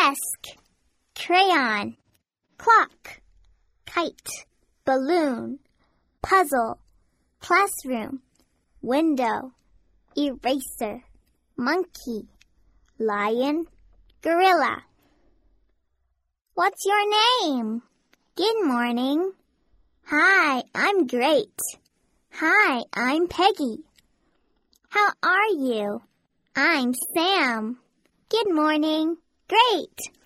desk, crayon, clock, kite, balloon, puzzle, classroom, window, eraser, monkey, lion, gorilla. What's your name? Good morning. Hi, I'm great. Hi, I'm Peggy. How are you? I'm Sam. Good morning. Great.